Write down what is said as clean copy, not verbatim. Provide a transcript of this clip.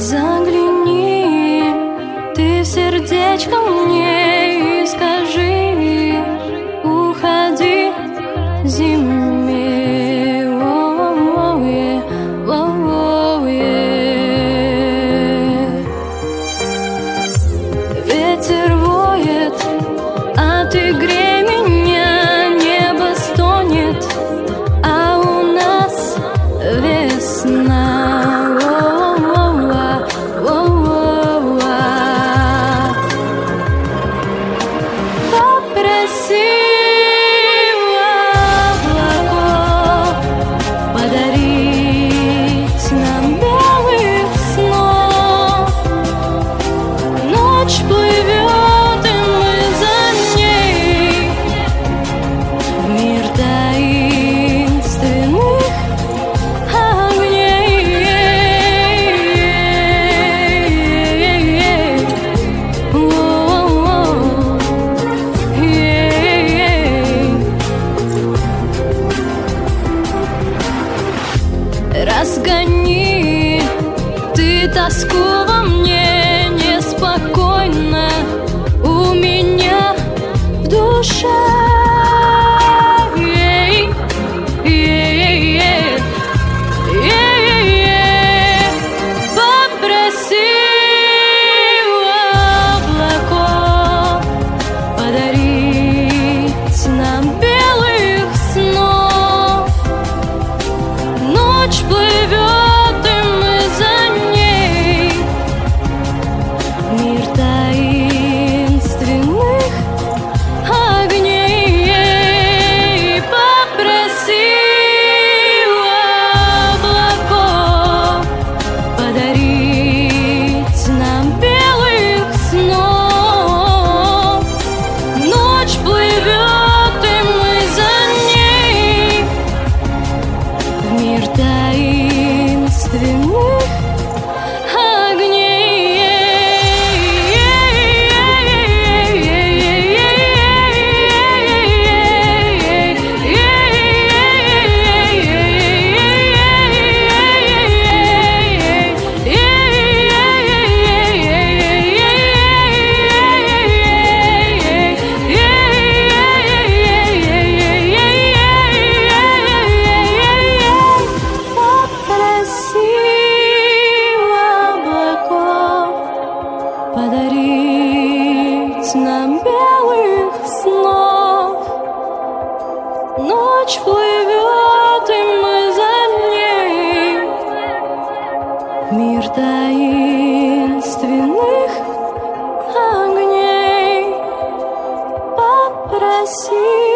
Загляни ты в сердечко мне и скажи: уходи зиме. Ветер воет, а ты грей меня, небо стонет, а у нас весна. Плывет, и мы за ней в мир таинственных огней. Разгони ты тоску во мне, неспокойно у меня в душе. Попроси у облаков подарить нам белых снов. Ночь плывет, и мы за ней в мир таинственных огней. Попроси у облаков подарить нам белых снов. Ночь плывет, и мы за ней в мир таинственных подарить нам белых снов. Ночь плывет, и мы за ней в мир таинственных огней. Попроси